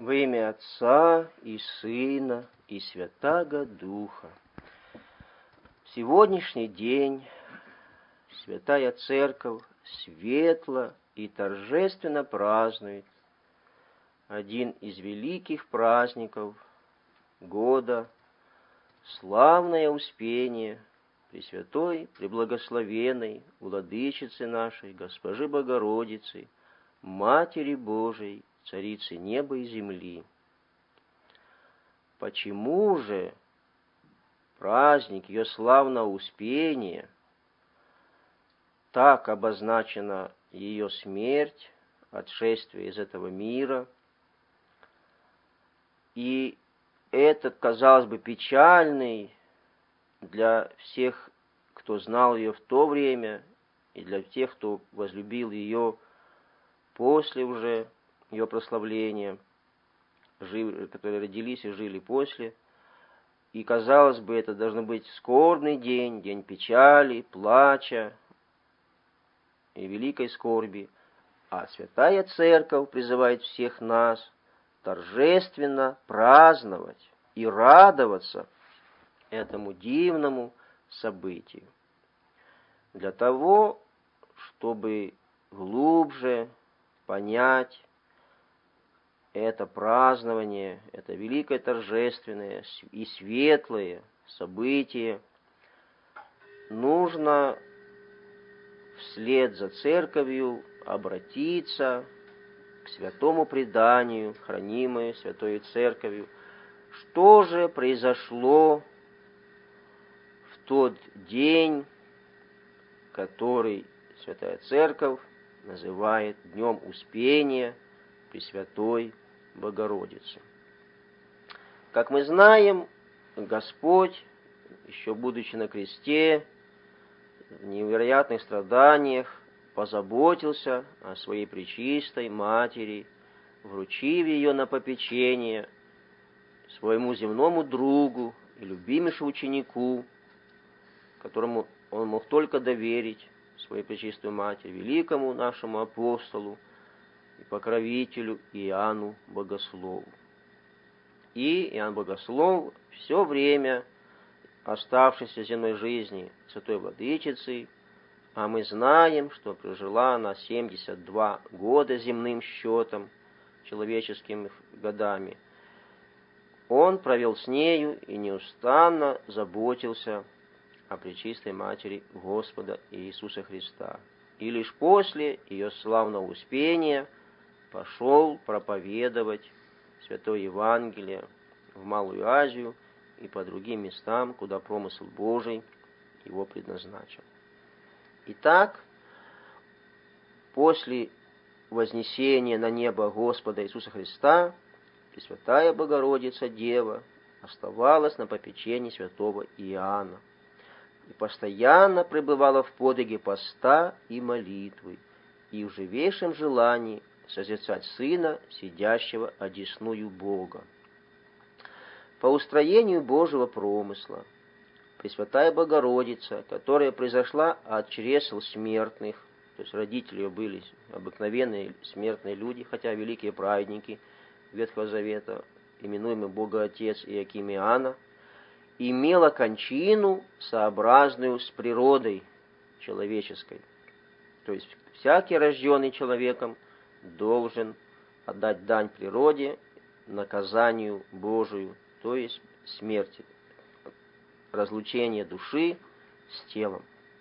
Во имя Отца и Сына и Святаго Духа. В сегодняшний день Святая Церковь светло и торжественно празднует один из великих праздников года, славное Успение Пресвятой, Преблагословенной Владычицы нашей, Госпожи Богородицы, Матери Божией, Царицы неба и земли. Почему же праздник ее славного Успения так обозначена ее смерть, отшествие из этого мира, и этот, казалось бы, печальный для всех, кто знал ее в то время, и для тех, кто возлюбил ее после уже ее прославления, которые родились и жили после. И, казалось бы, это должен быть скорбный день, день печали, плача и великой скорби. А Святая Церковь призывает всех нас торжественно праздновать и радоваться этому дивному событию. Для того, чтобы глубже понять это празднование, это великое торжественное и светлое событие, нужно вслед за Церковью обратиться к святому преданию, хранимое Святой Церковью. Что же произошло в тот день, который Святая Церковь называет Днем Успения Пресвятой Богородицы? Как мы знаем, Господь, еще будучи на кресте, в невероятных страданиях, позаботился о своей пречистой Матери, вручив ее на попечение своему земному другу и любимейшему ученику, которому он мог только доверить свою пречистую Матерь, великому нашему апостолу и покровителю Иоанну Богослову. И Иоанн Богослов все время оставшейся земной жизни Святой Владычицы, а мы знаем, что прожила она 72 года земным счетом, человеческими годами, он провел с нею и неустанно заботился о Пречистой Матери Господа Иисуса Христа. И лишь после ее славного Успения пошел проповедовать Святое Евангелие в Малую Азию и по другим местам, куда промысл Божий его предназначил. Итак, после вознесения на небо Господа Иисуса Христа, Пресвятая Богородица Дева оставалась на попечении святого Иоанна и постоянно пребывала в подвиге поста и молитвы, и в живейшем желании созерцать Сына, сидящего одесную Бога. По устроению Божьего промысла Пресвятая Богородица, которая произошла от чресл смертных, то есть родители ее были обыкновенные смертные люди, хотя великие праведники Ветхого Завета, именуемый Богоотец Иоаким и Анна, имела кончину, сообразную с природой человеческой. То есть всякий рожденный человеком должен отдать дань природе, наказанию Божию, то есть смерти, разлучение души с телом.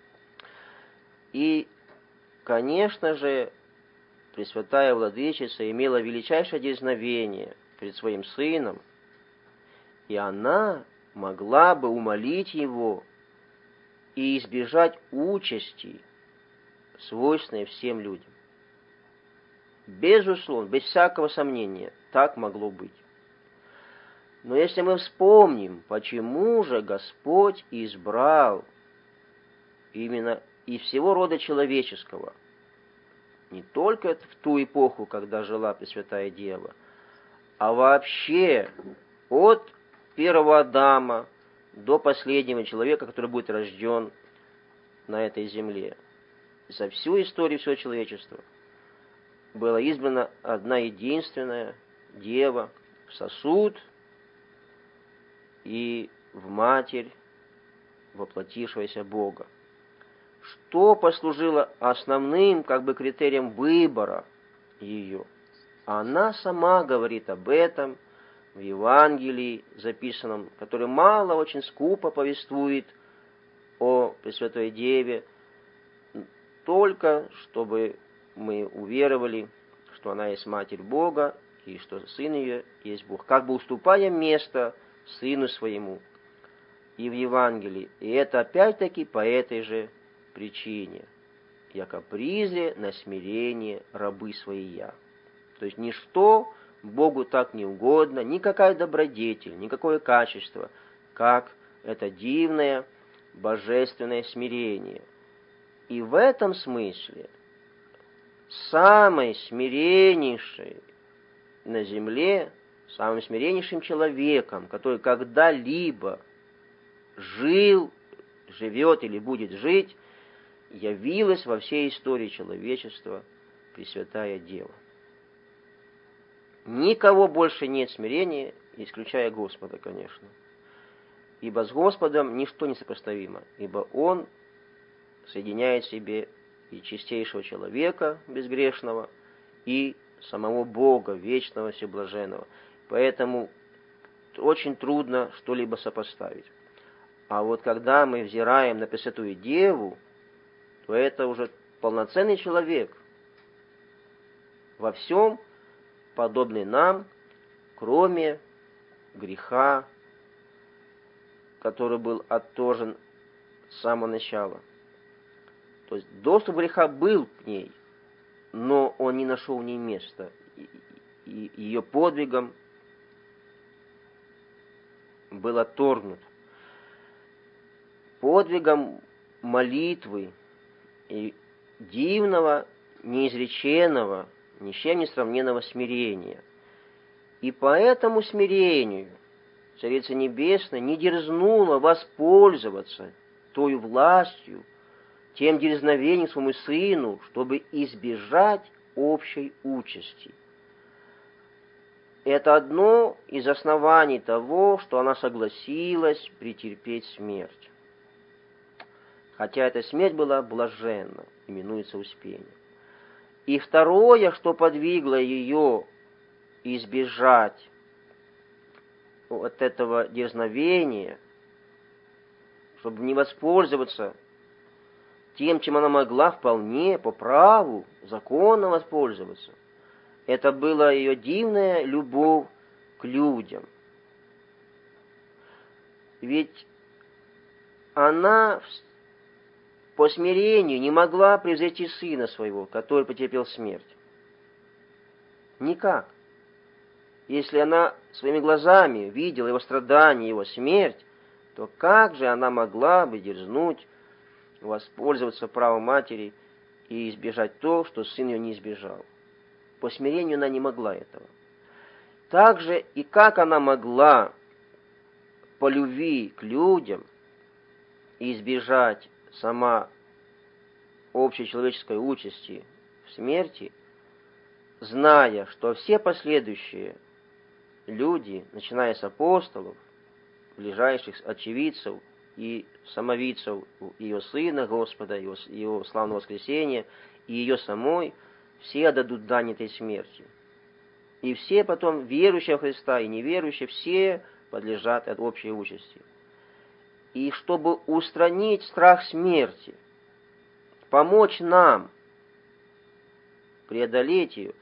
И, конечно же, Пресвятая Владычица имела величайшее дерзновение перед своим Сыном, и она могла бы умолить его и избежать участи, свойственной всем людям. Безусловно, без всякого сомнения, так могло быть. Но если мы вспомним, почему же Господь избрал именно из всего рода человеческого, не только в ту эпоху, когда жила Пресвятая Дева, а вообще от первого Адама до последнего человека, который будет рожден на этой земле. За всю историю всего человечества была избрана одна единственная Дева в сосуд и в Матерь воплотившегося Бога. Что послужило основным критерием выбора ее? Она сама говорит об этом в Евангелии записанном, который мало, очень скупо повествует о Пресвятой Деве, только чтобы мы уверовали, что она есть Матерь Бога и что Сын ее есть Бог, уступая место Сыну Своему и в Евангелии. И это опять-таки по этой же причине. Яко призе на смирение рабы свои. То есть ничто Богу так не угодно, никакая добродетель, никакое качество, как это дивное божественное смирение. И в этом смысле самой смиреннейшей на земле, самым смиреннейшим человеком, который когда-либо жил, живет или будет жить, явилась во всей истории человечества Пресвятая Дева. Никого больше нет смирения, исключая Господа, конечно. Ибо с Господом ничто не сопоставимо, ибо Он соединяет в себе и чистейшего человека безгрешного, и самого Бога, вечного, всеблаженного. Поэтому очень трудно что-либо сопоставить. А вот когда мы взираем на Пресвятую Деву, то это уже полноценный человек, во всем подобный нам, кроме греха, который был отторжен с самого начала. То есть доступ греха был к ней, но он не нашел в ней места. И ее подвигом был отторгнут. Подвигом молитвы и дивного, неизреченного, ни с чем не сравненного смирения. И по этому смирению Царица Небесная не дерзнула воспользоваться той властью, тем дерзновением своему Сыну, чтобы избежать общей участи. Это одно из оснований того, что она согласилась претерпеть смерть. Хотя эта смерть была блаженна, именуется успением. И второе, что подвигло ее избежать от этого дерзновения, чтобы не воспользоваться тем, чем она могла вполне по праву, законно воспользоваться, это была ее дивная любовь к людям. Ведь она по смирению не могла превзойти Сына Своего, который потерпел смерть. Никак. Если она своими глазами видела его страдания, его смерть, то как же она могла бы дерзнуть воспользоваться правом матери и избежать то, что сын ее не избежал? По смирению она не могла этого. Так же и как она могла по любви к людям избежать сама общей человеческой участи в смерти, зная, что все последующие люди, начиная с апостолов, ближайших очевидцев и самовидцев ее Сына Господа, его славного воскресения, и ее самой, все отдадут дань этой смерти. И все потом, верующие в Христа и неверующие, все подлежат от общей участи. И чтобы устранить страх смерти, помочь нам преодолеть ее,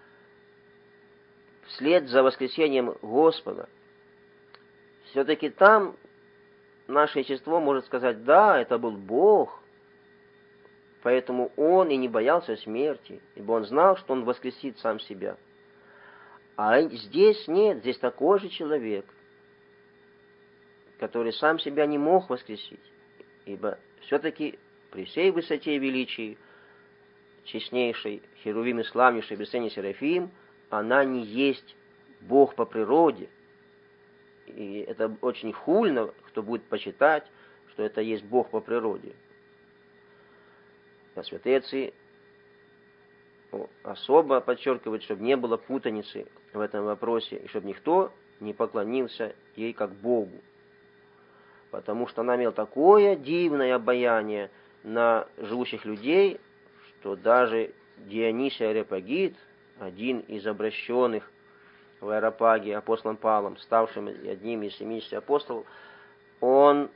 вслед за воскресением Господа, все-таки там наше естество может сказать: да, это был Бог, поэтому Он и не боялся смерти, ибо Он знал, что Он воскресит сам себя. А здесь нет, здесь такой же человек, который сам себя не мог воскресить, ибо все-таки при всей высоте и величии честнейшей Херувим и славнейшей бесценный Серафим, она не есть Бог по природе. И это очень хульно, кто будет почитать, что это есть Бог по природе. А святые отцы особо подчеркивает, чтобы не было путаницы в этом вопросе, и чтобы никто не поклонился ей как Богу. Потому что она имела такое дивное обаяние на живущих людей, что даже Дионисий Ареопагит, один из обращенных в Ареопаге апостолом Павлом, ставшим одним из 70 апостолов, он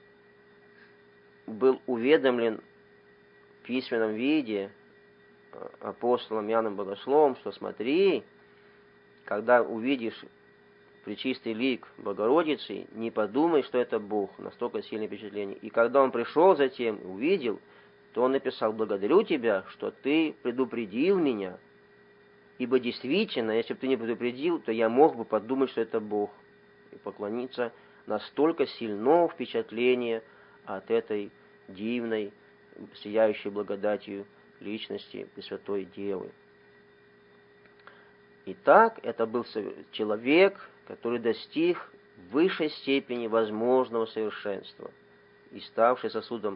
был уведомлен в письменном виде апостолом Иоанном Богословом, что смотри, когда увидишь пречистый лик Богородицы, не подумай, что это Бог, настолько сильное впечатление. И когда он пришел затем и увидел, то он написал: благодарю тебя, что ты предупредил меня, ибо действительно, если бы ты не предупредил, то я мог бы подумать, что это Бог, и поклониться. Настолько сильно впечатление от этой дивной, сияющей благодатью личности Пресвятой Девы. Итак, это был человек, который достиг высшей степени возможного совершенства и ставший сосудом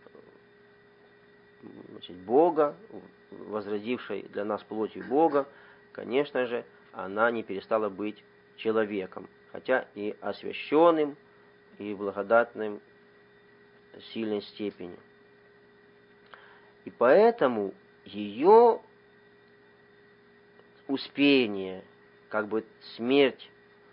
Бога, возродившей для нас плотью Бога, конечно же, она не перестала быть человеком, хотя и освященным, и благодатным в сильной степени. И поэтому ее успение, как бы смерть,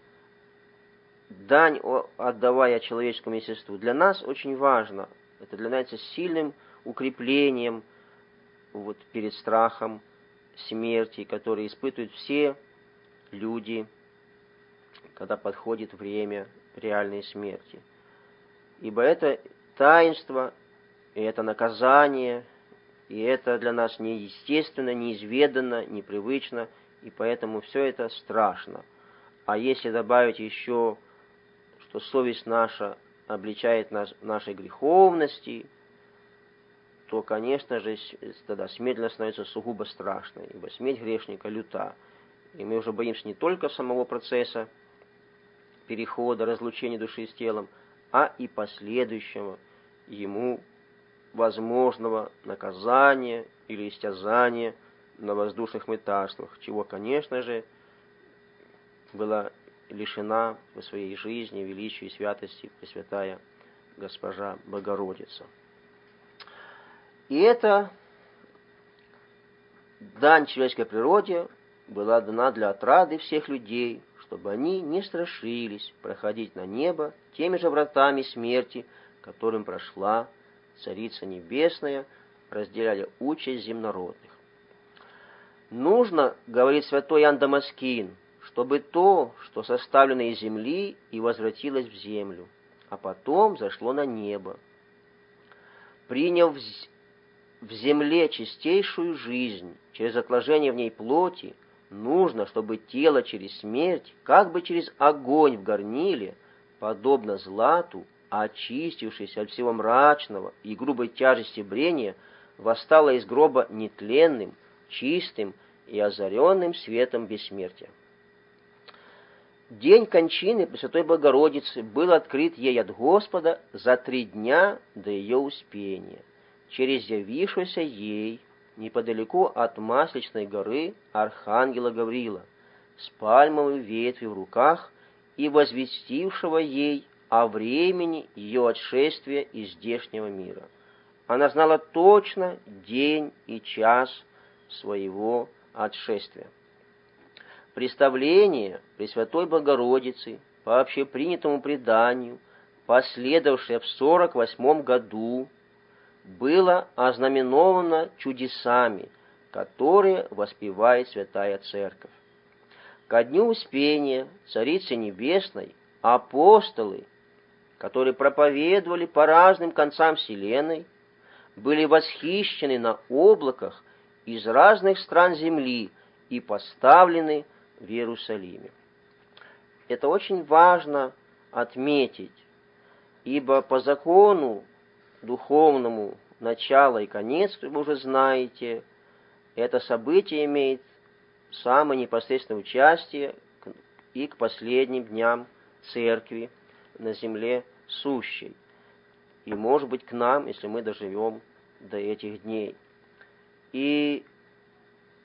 дань отдавая человеческому естеству, для нас очень важно. Это для нас сильным укреплением перед страхом смерти, который испытывают все люди, когда подходит время реальной смерти. Ибо это таинство, и это наказание, и это для нас неестественно, неизведанно, непривычно, и поэтому все это страшно. А если добавить еще, что совесть наша обличает нас в нашей греховности, то, конечно же, тогда смерть становится сугубо страшной, ибо смерть грешника люта. И мы уже боимся не только самого процесса перехода, разлучения души с телом, а и последующего ему возможного наказания или истязания на воздушных мытарствах, чего, конечно же, была лишена в своей жизни величия и святости Пресвятая Госпожа Богородица. И эта дань человеческой природе была дана для отрады всех людей, чтобы они не страшились проходить на небо теми же вратами смерти, которым прошла Царица Небесная, разделяли участь земнородных. Нужно, говорит святой Иоанн Дамаскин, чтобы то, что составлено из земли, и возвратилось в землю, а потом зашло на небо. Приняв в земле чистейшую жизнь, через отложение в ней плоти, нужно, чтобы тело через смерть, как бы через огонь в горниле, подобно злату, очистившись от всего мрачного и грубой тяжести брения, восстало из гроба нетленным, чистым и озаренным светом бессмертия. День кончины Пресвятой Богородицы был открыт ей от Господа за 3 дня до ее успения, через явившегося ей неподалеку от Масличной горы архангела Гавриила с пальмовой ветвью в руках и возвестившего ей о времени ее отшествия из здешнего мира. Она знала точно день и час своего отшествия. Представление Пресвятой Богородицы по общепринятому преданию, последовавшее в 48 году, было ознаменовано чудесами, которые воспевает Святая Церковь. Ко дню Успения Царицы Небесной апостолы, которые проповедовали по разным концам вселенной, были восхищены на облаках из разных стран земли и поставлены в Иерусалиме. Это очень важно отметить, ибо по закону духовному начало и конец, вы уже знаете, это событие имеет самое непосредственное участие и к последним дням Церкви на земле сущей. И, может быть, к нам, если мы доживем до этих дней. И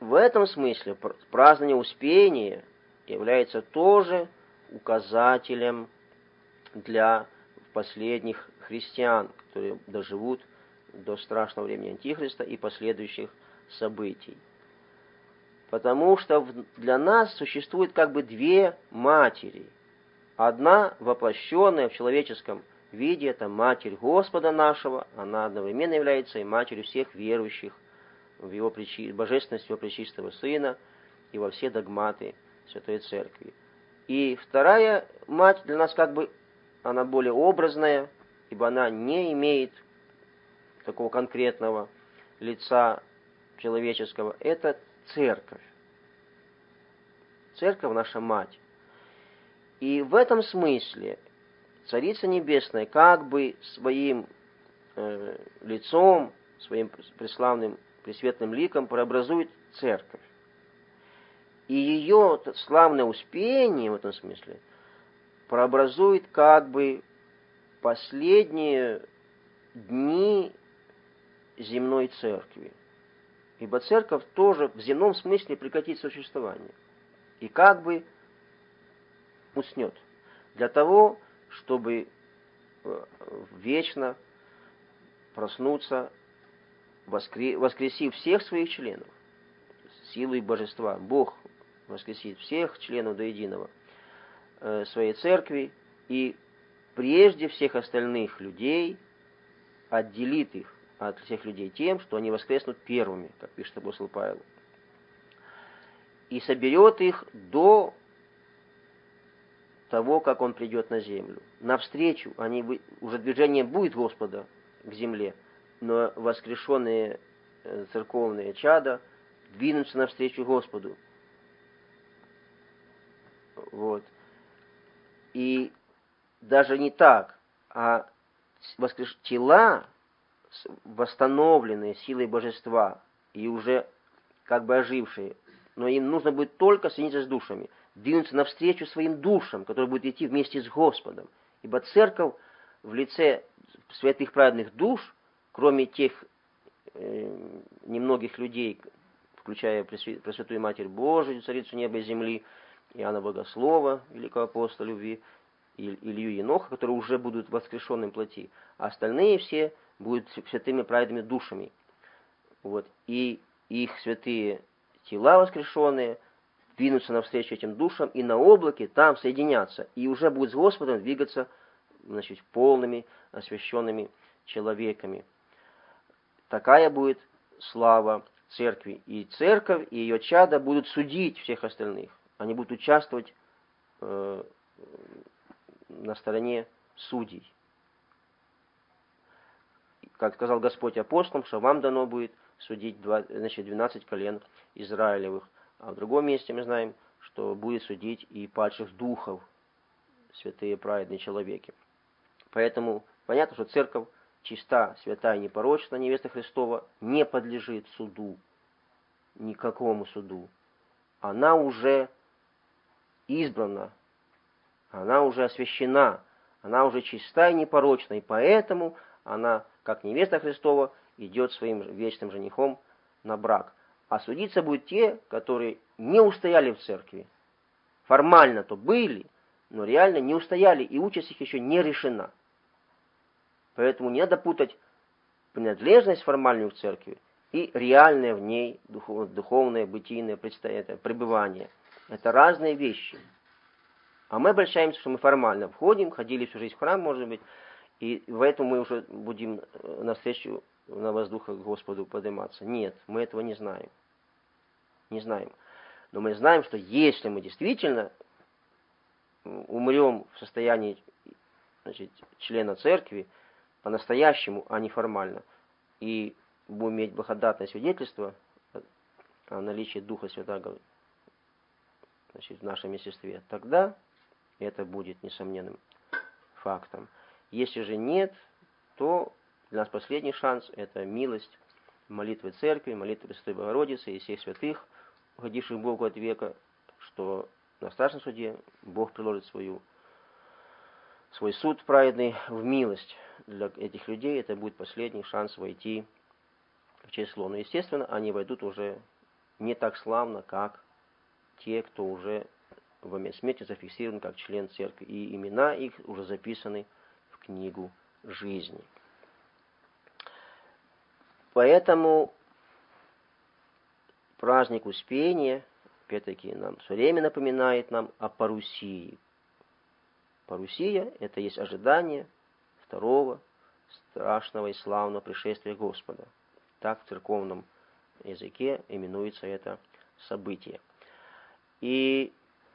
в этом смысле празднование Успения является тоже указателем для последних христиан, которые доживут до страшного времени Антихриста и последующих событий. Потому что для нас существует как бы две матери. Одна, воплощенная в человеческом виде, это Матерь Господа нашего, она одновременно является и матерью всех верующих в Его божественность Его пречистого Сына и во все догматы Святой Церкви. И вторая мать для нас как бы, она более образная, ибо она не имеет такого конкретного лица человеческого, это Церковь. Церковь наша мать. И в этом смысле Царица Небесная как бы своим лицом, своим преславным, пресветлым ликом прообразует Церковь. И ее славное успение в этом смысле прообразует как бы последние дни земной Церкви. Ибо Церковь тоже в земном смысле прекратит существование. И как бы уснет. Для того, чтобы вечно проснуться, воскресив всех своих членов, силой божества. Бог воскресит всех членов до единого своей церкви и прежде всех остальных людей отделит их от всех людей тем, что они воскреснут первыми, как пишет апостол Павел, и соберет их до того, как Он придет на землю. Навстречу уже движение будет Господа к земле, но воскрешенные церковные чада двинутся навстречу Господу. Вот. И даже не так, а тела, восстановленные силой божества и уже как бы ожившие, но им нужно будет только соединиться с душами, двинуться навстречу своим душам, которые будут идти вместе с Господом. Ибо Церковь в лице святых праведных душ, кроме тех немногих людей, включая Пресвятую Матерь Божию, Царицу неба и земли, Иоанна Богослова, великого апостола любви, и Илью Еноха, которые уже будут воскрешенным плоти, а остальные все будут святыми праведными душами. Вот. И их святые тела воскрешенные двинутся навстречу этим душам и на облаке там соединятся, и уже будут с Господом двигаться, значит, полными, освященными человеками. Такая будет слава Церкви. И Церковь, и ее чада будут судить всех остальных. Они будут участвовать на стороне судей. Как сказал Господь апостолам, что вам дано будет судить 12 колен Израилевых. А в другом месте мы знаем, что будет судить и падших духов, святые праведные человеки. Поэтому понятно, что Церковь чиста, святая и непорочна, невеста Христова, не подлежит суду, никакому суду. Она уже избрана, она уже освящена, она уже чиста и непорочна, и поэтому она, как невеста Христова, идет своим вечным женихом на брак. А судиться будут те, которые не устояли в церкви. Формально-то были, но реально не устояли, и участь их еще не решена. Поэтому не надо путать принадлежность формальную в церкви и реальное в ней духовное, бытийное пребывание. Это разные вещи. А мы обольщаемся, что мы формально входим, ходили всю жизнь в храм, может быть, и в этом мы уже будем навстречу на воздух к Господу подниматься. Нет, мы этого не знаем. Не знаем. Но мы знаем, что если мы действительно умрем в состоянии, значит, члена церкви, по-настоящему, а не формально, и будем иметь благодатное свидетельство о наличии Духа Святаго, значит, в нашем естестве, тогда это будет несомненным фактом. Если же нет, то для нас последний шанс – это милость молитвы Церкви, молитвы Пресвятой Богородицы и всех святых, уходивших Богу от века, что на страшном суде Бог приложит свой суд праведный в милость для этих людей. Это будет последний шанс войти в число. Но, естественно, они войдут уже не так славно, как те, кто уже в момент смерти зафиксирован как член церкви, и имена их уже записаны в книгу жизни. Поэтому праздник Успения, опять-таки, нам все время напоминает нам о парусии. Парусия – это есть ожидание второго страшного и славного пришествия Господа. Так в церковном языке именуется это событие. И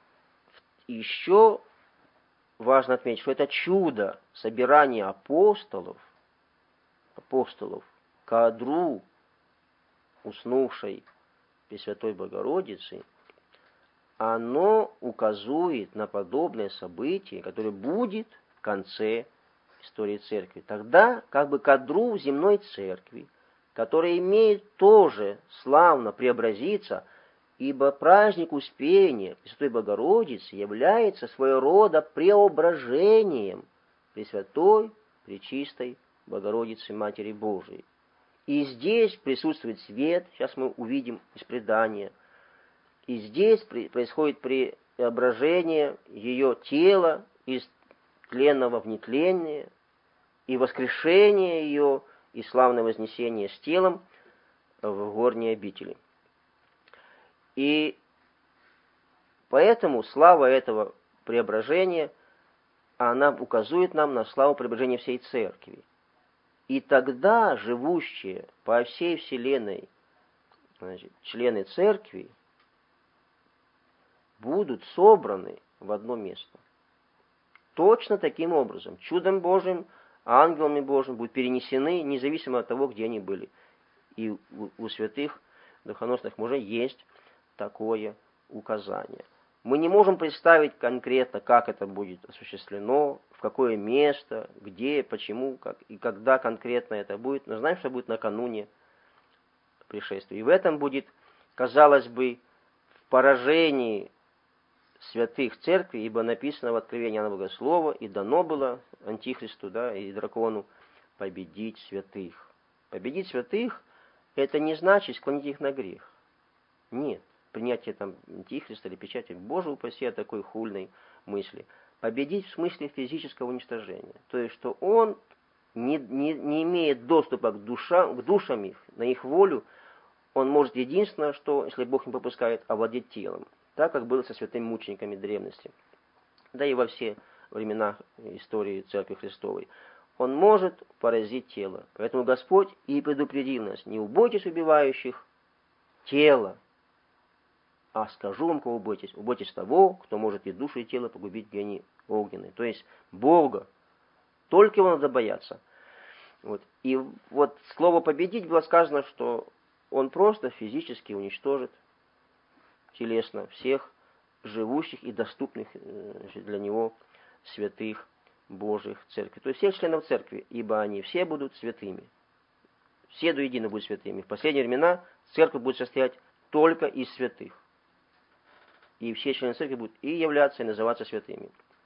еще важно отметить, что это чудо собирания апостолов к одру уснувшей Пресвятой Богородицы, оно указывает на подобное событие, которое будет в конце истории церкви. Тогда как бы к одру земной церкви, которая имеет тоже славно преобразиться, ибо праздник Успения Пресвятой Богородицы является своего рода преображением Пресвятой, Пречистой Богородицы Матери Божией. И здесь присутствует свет, сейчас мы увидим из предания, и здесь происходит преображение ее тела из тленного в нетленное, и воскрешение ее, и славное вознесение с телом в горние обители. И поэтому слава этого преображения, она указывает нам на славу преображения всей церкви. И тогда живущие по всей вселенной, члены церкви будут собраны в одно место. Точно таким образом, чудом Божьим, ангелами Божьими будут перенесены, независимо от того, где они были. И у святых духоносных мужей есть такое указание. Мы не можем представить конкретно, как это будет осуществлено, в какое место, где, почему, как и когда конкретно это будет, но знаем, что будет накануне пришествия. И в этом будет, казалось бы, в поражении святых церкви, ибо написано в Откровении Иоанна Богослова, и дано было Антихристу, и дракону победить святых. Победить святых – это не значит склонить их на грех. Нет. Принятие Антихриста или печати, Боже упаси от такой хульной мысли. Победить в смысле физического уничтожения. То есть, что он не имеет доступа к душам их, на их волю, он может единственное, что, если Бог не попускает, овладеть телом. Так, как было со святыми мучениками древности. Да и во все времена истории Церкви Христовой. Он может поразить тело. Поэтому Господь и предупредил нас: не убойтесь убивающих тело, а скажу вам, кого бойтесь. Убойтесь того, кто может и душу, и тело погубить в гене огненной. То есть Бога. Только его надо бояться. И слово «победить» было сказано, что он просто физически уничтожит телесно всех живущих и доступных для него святых Божьих церкви. То есть всех членов церкви, ибо они все будут святыми. Все до единого будут святыми. В последние времена церковь будет состоять только из святых. И все члены церкви будут и являться, и называться святыми.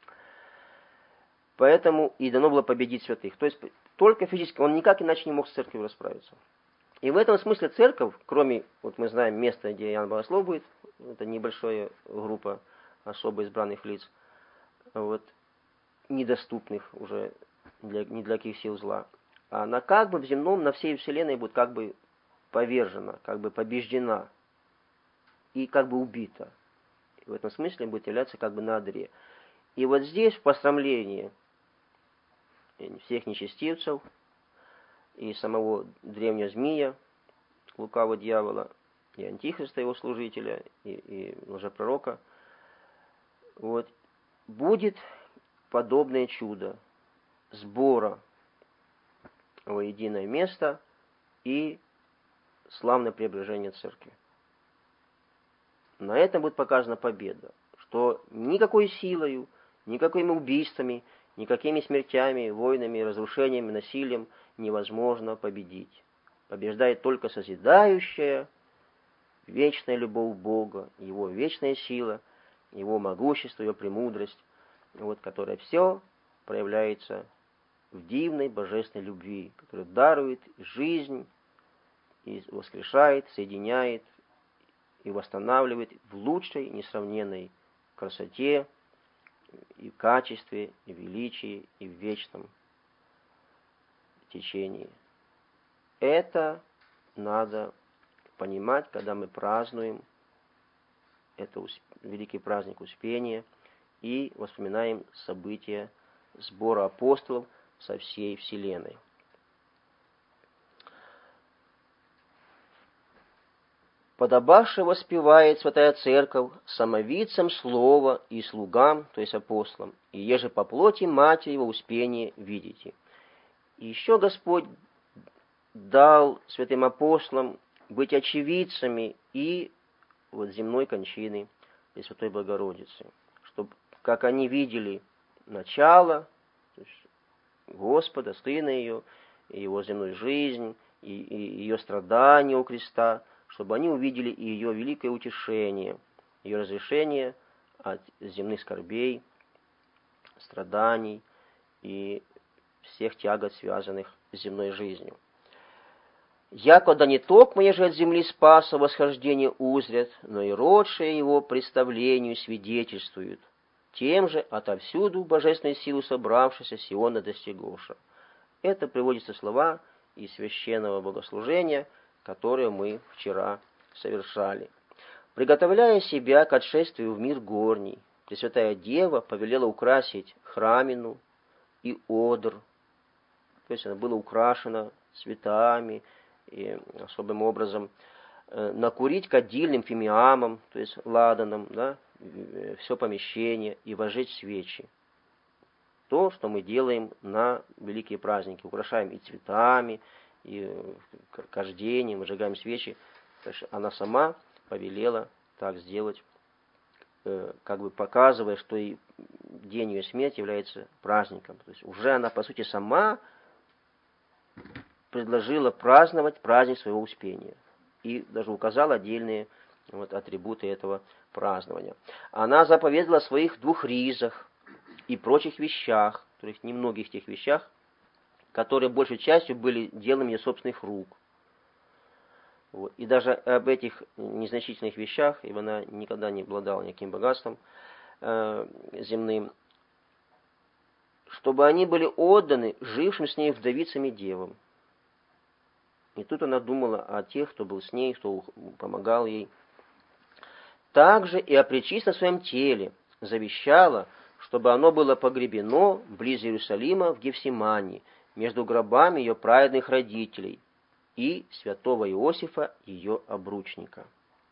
Поэтому и дано было победить святых. То есть только физически, он никак иначе не мог с церковью расправиться. И в этом смысле церковь, кроме, мы знаем место, где Иоанн Богослов будет, это небольшая группа особо избранных лиц, недоступных уже ни для каких сил зла, она как бы в земном, на всей вселенной будет как бы повержена, как бы побеждена и как бы убита. В этом смысле будет являться как бы на одре. И здесь в посрамлении всех нечестивцев и самого древнего змея, лукавого дьявола, и Антихриста, его служителя, и лжепророка, будет подобное чудо сбора во единое место и славное преображение церкви. На этом будет показана победа, что никакой силою, никакими убийствами, никакими смертями, войнами, разрушениями, насилием невозможно победить. Побеждает только созидающая вечная любовь Бога, Его вечная сила, Его могущество, Его премудрость, которая все проявляется в дивной божественной любви, которая дарует жизнь и воскрешает, соединяет и восстанавливает в лучшей, несравненной красоте, и качестве, и величии, и в вечном течении. Это надо понимать, когда мы празднуем это великий праздник Успения и вспоминаем события сбора апостолов со всей вселенной. Подобавшее воспевает Святая Церковь самовицам слова и слугам, то есть апостолам, и еже по плоти Матери во Успение видите. И еще Господь дал святым апостолам быть очевидцами и вот земной кончины Пресвятой Богородицы, чтобы, как они видели начало, то есть Господа, Сына ее, и его земную жизнь, и ее страдания у креста, чтобы они увидели и ее великое утешение, ее разрешение от земных скорбей, страданий и всех тягот, связанных с земной жизнью. Якода не токмо еже от земли спаса восхождение узрят, но и родшие его представлению свидетельствуют, тем же отовсюду божественной силу собравшися Сиона достигоша. Это приводятся слова из священного богослужения, которое мы вчера совершали. Приготовляя себя к отшествию в мир горний, Пресвятая Дева повелела украсить храмину и одр, то есть она была украшена цветами и особым образом накурить кадильным фимиамом, то есть ладаном, да, все помещение и вожечь свечи. То, что мы делаем на великие праздники. Украшаем и цветами, и кождением, выжигаем свечи. Она сама повелела так сделать, как бы показывая, что и день ее смерти является праздником. То есть уже она, по сути, сама предложила праздновать праздник своего Успения. И даже указала отдельные атрибуты этого празднования. Она заповедала о своих 2 ризах и прочих вещах, то есть немногих тех вещах, которые большей частью были делом ее собственных рук. И даже об этих незначительных вещах, ибо она никогда не обладала никаким богатством земным, чтобы они были отданы жившим с ней вдовицам и девам. И тут она думала о тех, кто был с ней, кто помогал ей. Также и о пречистом своем теле завещала, чтобы оно было погребено близ Иерусалима в Гефсимании, между гробами ее праведных родителей и святого Иосифа, ее обручника.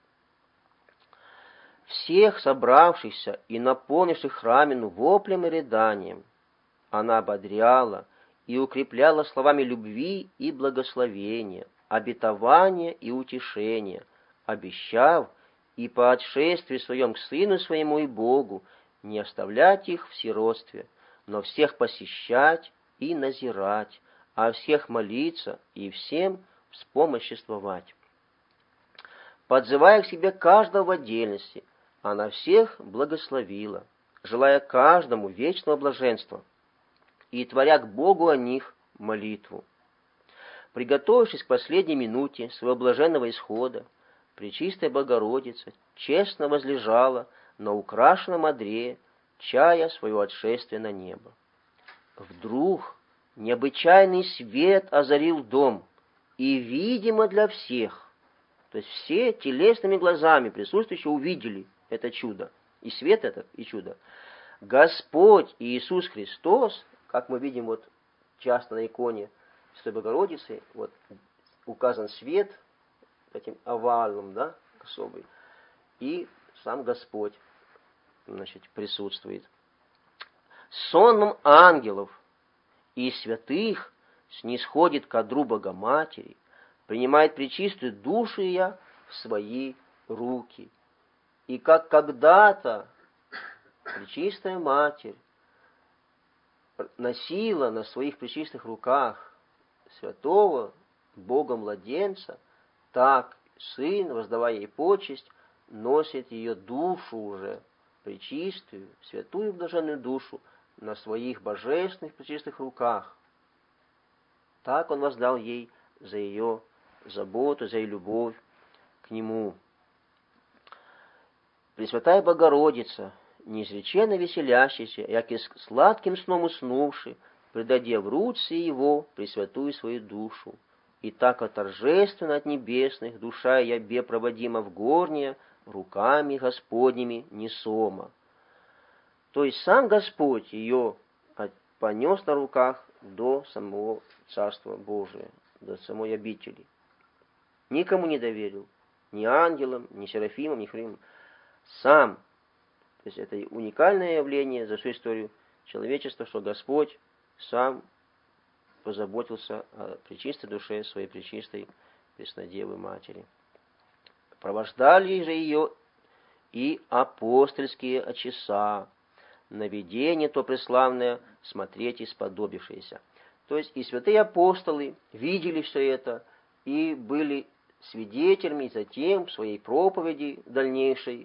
Всех собравшихся и наполнивших храмину воплем и рыданием она ободряла и укрепляла словами любви и благословения, обетования и утешения, обещав и по отшествии своем к Сыну Своему и Богу не оставлять их в сиротстве, но всех посещать и назирать, а всех молиться и всем вспомоществовать. Подзывая к себе каждого в отдельности, она всех благословила, желая каждому вечного блаженства, и творя к Богу о них молитву. Приготовившись к последней минуте своего блаженного исхода, Пречистая Богородица честно возлежала на украшенном одре, чая свое отшествие на небо. Вдруг необычайный свет озарил дом, и видимо для всех, то есть все телесными глазами присутствующие увидели это чудо, и свет этот, и чудо. Господь Иисус Христос, как мы видим часто на иконе Святой Богородицы, указан свет этим овальным, да, особый, и сам Господь, присутствует. Сонмом ангелов и святых снисходит к одру Богоматери, принимает пречистую душу ее в свои руки. И как когда-то Пречистая Матерь носила на своих пречистых руках святого Бога-младенца, так Сын, воздавая ей почесть, носит ее душу уже, пречистую, святую блаженную душу, на своих божественных пречистых руках. Так Он воздал ей за ее заботу, за ее любовь к Нему. Пресвятая Богородица, неизреченно веселящийся, яки сладким сном уснувши, предадя в руцы его пресвятую свою душу. И так торжественно от небесных душа ябе проводима в горнее, руками Господними несома. То есть сам Господь ее понес на руках до самого Царства Божия, до самой обители. Никому не доверил, ни ангелам, ни серафимам, ни херовимам. Сам. То есть это уникальное явление за всю историю человечества, что Господь сам позаботился о пречистой душе своей пречистой Преснодевы Матери. Провождали же ее и апостольские очеса, на видение то преславное смотреть и сподобившееся. То есть и святые апостолы видели все это и были свидетелями затем своей проповеди дальнейшей,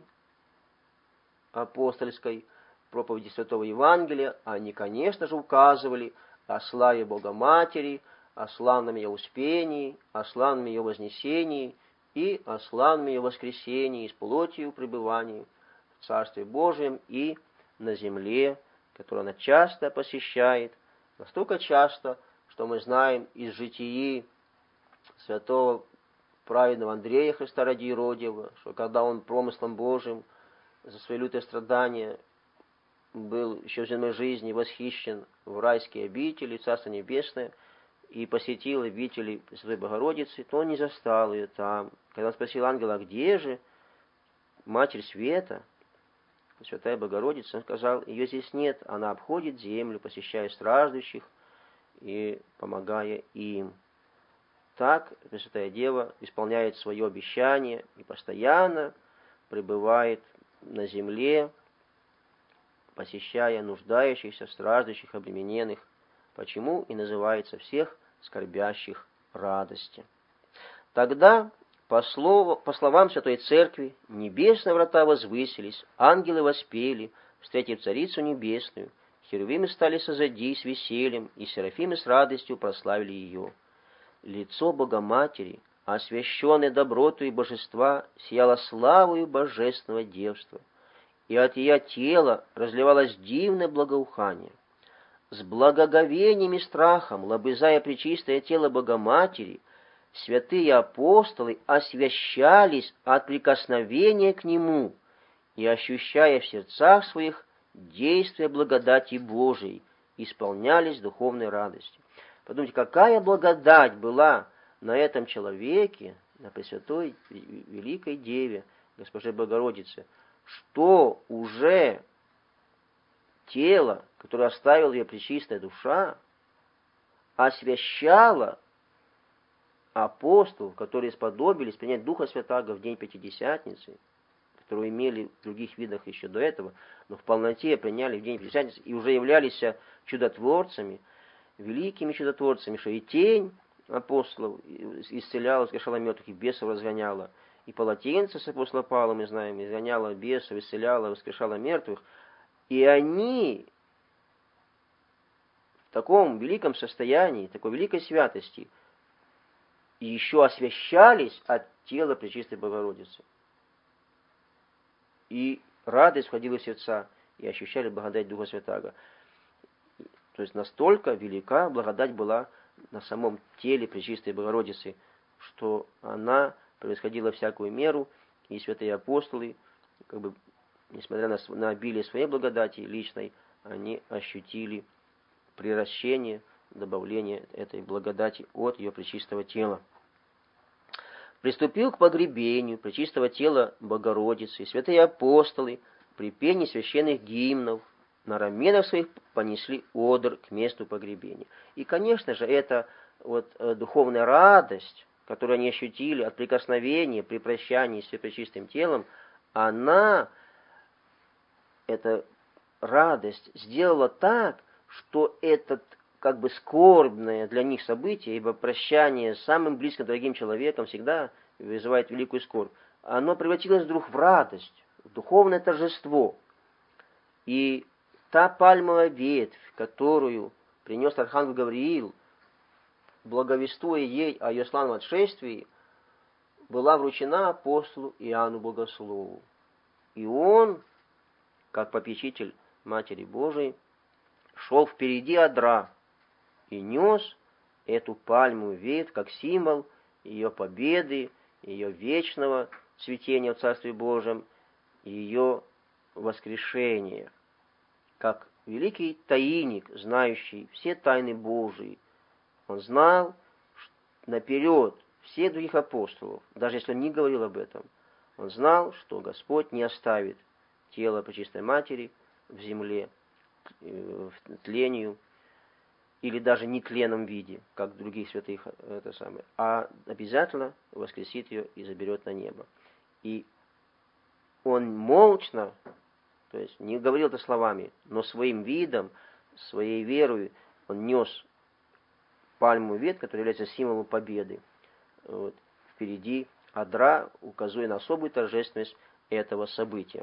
апостольской проповеди Святого Евангелия. Они, конечно же, указывали о славе Богоматери, о славном ее успении, о славном ее вознесении и о славном ее воскресении с плотью пребывании в Царстве Божьем и на земле, которую она часто посещает, настолько часто, что мы знаем из житии святого праведного Андрея Христа ради Иродиева, что когда он промыслом Божьим за свои лютые страдания был еще в земной жизни восхищен в райские обители, Царство Небесное, и посетил обители Пресвятой Богородицы, то он не застал ее там. Когда он спросил ангела, где же Матерь Света, Святая Богородица, он сказал, ее здесь нет, она обходит землю, посещая страждущих и помогая им. Так Пресвятая Дева исполняет свое обещание и постоянно пребывает на земле, посещая нуждающихся, страждущих, обремененных, почему и называется всех скорбящих радости. Тогда, по словам Святой Церкви, небесные врата возвысились, ангелы воспели, встретив Царицу Небесную, херувимы стали созади с весельем, и серафимы с радостью прославили ее. Лицо Богоматери, освященное добротою божества, сияло славою божественного девства, и от ее тела разливалось дивное благоухание. С благоговением и страхом, лобызая пречистое тело Богоматери, святые апостолы освящались от прикосновения к нему и, ощущая в сердцах своих действия благодати Божией, исполнялись духовной радостью. Подумайте, какая благодать была на этом человеке, на Пресвятой Великой Деве, Госпоже Богородице, что уже тело, которое оставила ее пречистая душа, освящало апостолов, которые сподобились принять Духа Святаго в день Пятидесятницы, которую имели в других видах еще до этого, но в полноте приняли в день Пятидесятницы и уже являлись чудотворцами, великими чудотворцами, что и тень апостолов исцеляла, воскрешала мертвых, и бесов разгоняла, и полотенце с апостола Павла, мы знаем, изгоняла бесов, исцеляла, воскрешала мертвых, и они в таком великом состоянии, такой великой святости, и еще освящались от тела Пречистой Богородицы. И радость входила в сердца, и ощущали благодать Духа Святаго. То есть настолько велика благодать была на самом теле Пречистой Богородицы, что она превосходила всякую меру, и святые апостолы, как бы, несмотря на обилие своей благодати личной, они ощутили приращение, добавление этой благодати от ее пречистого тела. Приступил к погребению пречистого тела Богородицы, и святые апостолы при пении священных гимнов на раменах своих понесли одр к месту погребения. И, конечно же, эта духовная радость, которую они ощутили от прикосновения при прощании с пречистым телом, эта радость сделала так, что этот как бы скорбное для них событие, ибо прощание с самым близким дорогим человеком всегда вызывает великую скорбь, оно превратилось вдруг в радость, в духовное торжество. И та пальмовая ветвь, которую принес архангел Гавриил, благовествуя ей о ее славном отшествии, была вручена апостолу Иоанну Богослову. И он, как попечитель Матери Божией, шел впереди одра и нес эту пальмовую ветвь как символ ее победы, ее вечного цветения в Царстве Божьем, ее воскрешения, как великий тайник, знающий все тайны Божии. Он знал наперед всех других апостолов, даже если он не говорил об этом. Он знал, что Господь не оставит тело Пречистой Матери в земле, в тлению, или даже нетленном виде, как других святых, а обязательно воскресит ее и заберет на небо. И он молчно, то есть не говорил это словами, но своим видом, своей верой он нес пальмовую ветвь, которая является символом победы, впереди одра, указывая на особую торжественность этого события.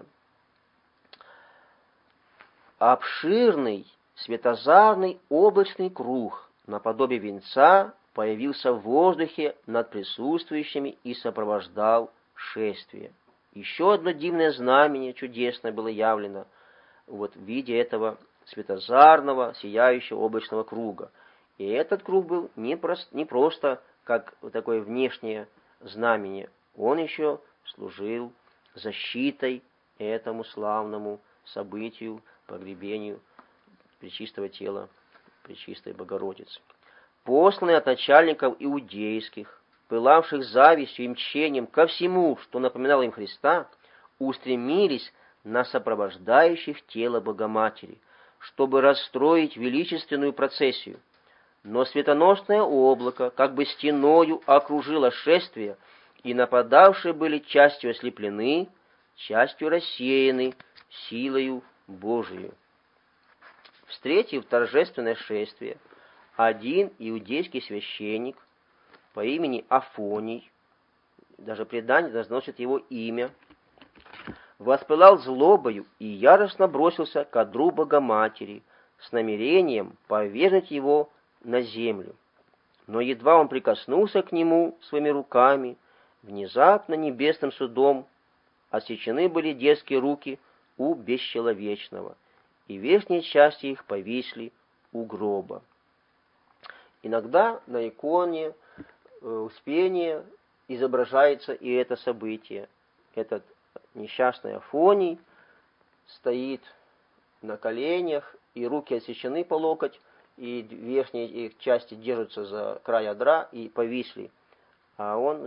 Обширный светозарный облачный круг наподобие венца появился в воздухе над присутствующими и сопровождал шествие. Еще одно дивное знамение чудесное было явлено в виде этого светозарного, сияющего облачного круга. И этот круг был не просто как такое внешнее знамение, он еще служил защитой этому славному событию, погребению пречистого тела Пречистой Богородицы. Посланные от начальников иудейских, пылавших завистью и мчением ко всему, что напоминало им Христа, устремились на сопровождающих тело Богоматери, чтобы расстроить величественную процессию. Но светоносное облако как бы стеною окружило шествие, и нападавшие были частью ослеплены, частью рассеяны силою Божию. Встретив торжественное шествие, один иудейский священник по имени Афоний, даже предание разносит его имя, воспылал злобою и яростно бросился к одру Богоматери с намерением повергнуть его на землю. Но едва он прикоснулся к нему своими руками, внезапно небесным судом отсечены были детские руки у бесчеловечного, и верхние части их повисли у гроба. Иногда на иконе Успения изображается и это событие. Этот несчастный Афоний стоит на коленях, и руки отсечены по локоть, и верхние их части держатся за край одра и повисли. А он,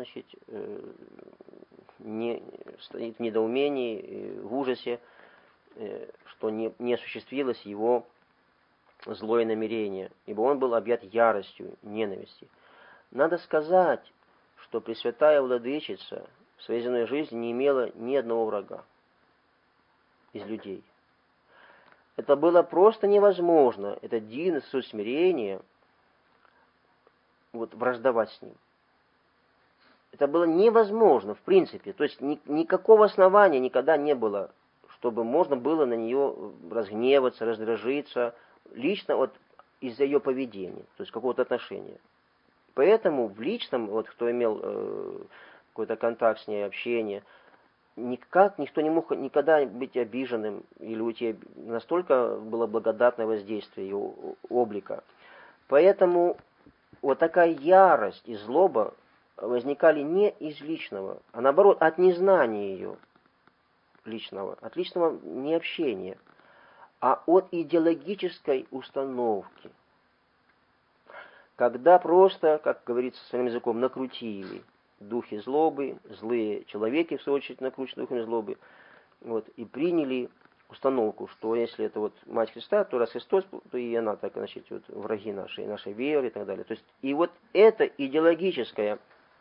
стоит в недоумении, в ужасе, что не осуществилось его злое намерение, ибо он был объят яростью, ненавистью. Надо сказать, что Пресвятая Владычица в своей земной жизни не имела ни одного врага из людей. Это было просто невозможно, это дивное смирение, враждовать с ним. Это было невозможно, в принципе. То есть никакого основания никогда не было, чтобы можно было на нее разгневаться, раздражиться, лично из-за ее поведения, то есть какого-то отношения. Поэтому в личном, кто имел какой-то контакт с ней, общение, никто не мог никогда быть обиженным, или у тебя настолько было благодатное воздействие ее облика. Поэтому такая ярость и злоба возникали не из личного, а наоборот, от незнания ее личного, от личного необщения, а от идеологической установки. Когда просто, как говорится своим языком, накрутили духи злобы, злые человеки, в свою очередь, накручены духами злобы, и приняли установку, что если это Мать Христа, то раз Христос, то и она так, враги нашей веры и так далее. То есть, и эта идеологическая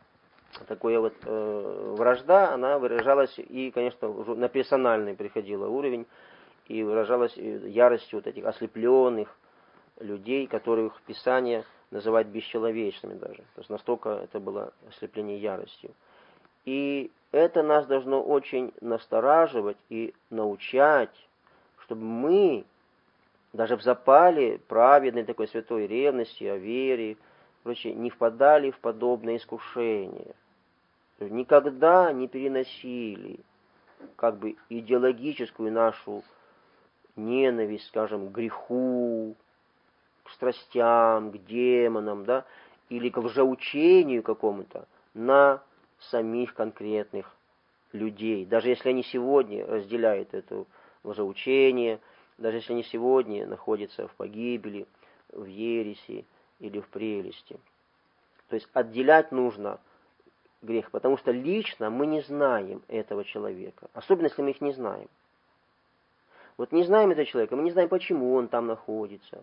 вражда, она выражалась и, конечно, уже на персональный приходила уровень, и выражалась яростью этих ослепленных людей, которых Писание называет бесчеловечными даже. То есть настолько это было ослепление яростью. И это нас должно очень настораживать и научать, чтобы мы даже в запале праведной такой святой ревности о вере, не впадали в подобное искушение. Никогда не переносили как бы идеологическую нашу ненависть, скажем, к греху, к страстям, к демонам, да, или к лжеучению какому-то на самих конкретных людей. Даже если они сегодня разделяют это лжеучение, даже если они сегодня находятся в погибели, в ереси или в прелести. То есть отделять нужно грех, потому что лично мы не знаем этого человека, особенно если мы их не знаем. Вот не знаем этого человека, мы не знаем, почему он там находится.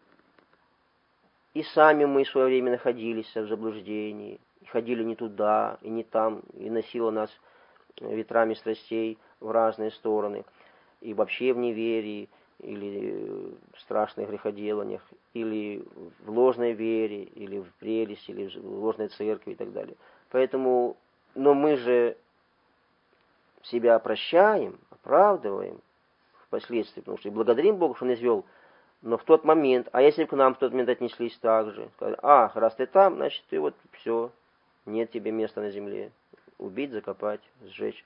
И сами мы в свое время находились в заблуждении, и ходили не туда, и не там, и носило нас ветрами страстей в разные стороны, и вообще в неверии, или в страшных греходеланиях, или в ложной вере, или в прелести, или в ложной церкви и так далее. Поэтому, но мы же себя прощаем, оправдываем впоследствии, потому что и благодарим Бога, что Он извел. Но в тот момент, а если бы к нам в тот момент отнеслись так же, сказали, раз ты там, значит ты вот все, нет тебе места на земле, убить, закопать, сжечь.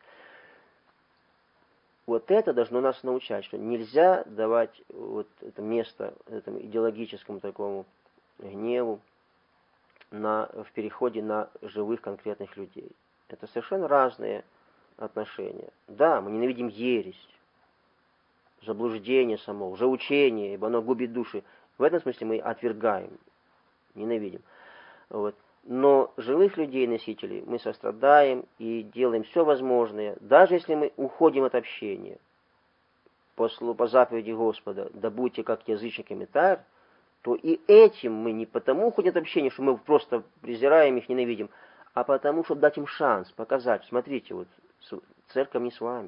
Вот это должно нас научать, что нельзя давать вот это место этому идеологическому такому гневу в переходе на живых конкретных людей. Это совершенно разные отношения. Да, мы ненавидим ересь, заблуждение само, лжеучение, ибо оно губит души. В этом смысле мы отвергаем, ненавидим. Вот. Но живых людей, носителей, мы сострадаем и делаем все возможное, даже если мы уходим от общения. По заповеди Господа, да будьте как язычник и мытарь, то и этим мы не потому уходим от общения, что мы просто презираем их, ненавидим, а потому, чтобы дать им шанс, показать, смотрите, вот церковь не с вами.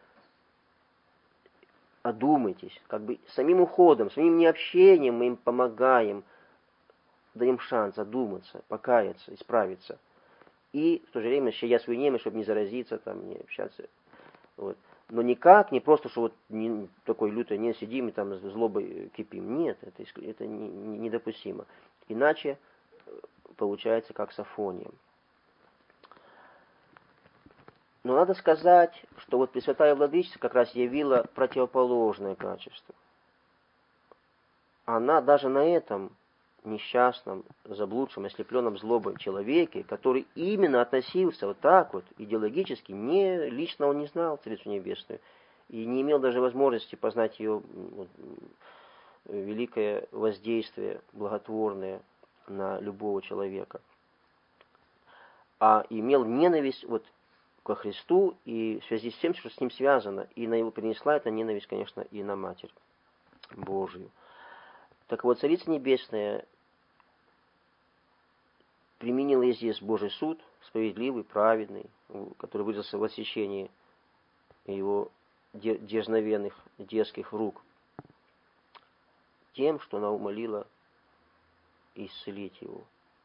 Одумайтесь, как бы самим уходом, самим необщением мы им помогаем, даем шанс одуматься, покаяться, исправиться. И в то же время щадя свою немощь, чтобы не заразиться, там, не общаться. Вот. Но никак, не просто, что вот не, такой лютой не сидим и там злобой кипим. Нет, это недопустимо. Иначе получается как с Афонием. Но надо сказать, что вот Пресвятая Владычица как раз явила противоположное качество. Она даже на этом несчастном, заблудшем, ослепленном злобой человеке, который именно относился вот так вот идеологически, лично он не знал Царицу Небесную и не имел даже возможности познать ее великое воздействие, благотворное на любого человека, а имел ненависть вот ко Христу и в связи с тем, что с ним связано, и на его принесла эта ненависть, конечно, и на Матерь Божию. Так вот, Царица Небесная применила здесь Божий суд, справедливый, праведный, который выразился в отсечении его дерзновенных детских рук, тем, что она умолила исцелить его.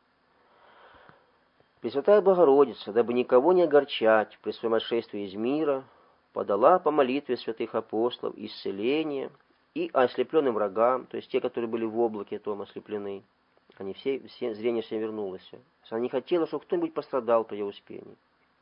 Пресвятая Богородица, дабы никого не огорчать при своем отшествии из мира, подала по молитве святых апостолов исцеление и ослепленным врагам, то есть те, которые были в облаке том ослеплены, они все зрение все вернулось. Она не хотела, чтобы кто-нибудь пострадал при ее успении.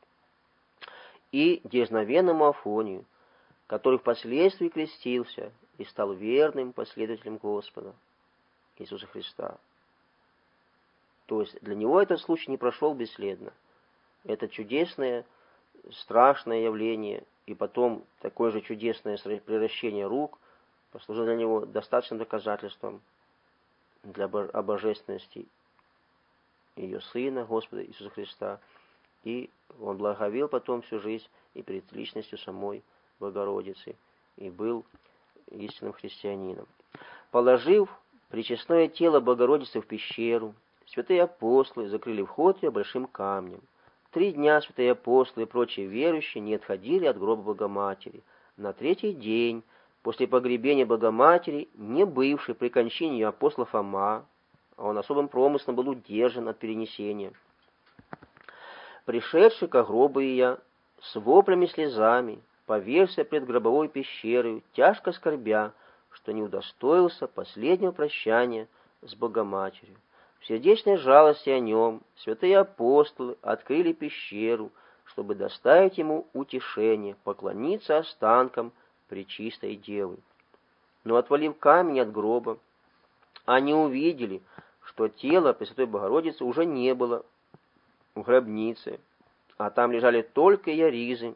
И дерзновенному Афонию, который впоследствии крестился и стал верным последователем Господа Иисуса Христа. То есть для него этот случай не прошел бесследно. Это чудесное, страшное явление, и потом такое же чудесное превращение рук послужило для него достаточным доказательством о божественности ее Сына, Господа Иисуса Христа. И он благовел потом всю жизнь и перед личностью самой Богородицы, и был истинным христианином. Положив пречестное тело Богородицы в пещеру, святые апостолы закрыли вход ее большим камнем. 3 дня святые апостолы и прочие верующие не отходили от гроба Богоматери. На 3-й день после погребения Богоматери, не бывший при кончине ее апостола Фома, а он особым промыслом был удержан от перенесения, пришедший ко гробу ее с воплями и слезами, поверся пред гробовой пещерой, тяжко скорбя, что не удостоился последнего прощания с Богоматерью. В сердечной жалости о нем святые апостолы открыли пещеру, чтобы доставить ему утешение, поклониться останкам Пречистой Девы. Но, отвалив камень от гроба, они увидели, что тело Пресвятой Богородицы уже не было в гробнице, а там лежали только яризы,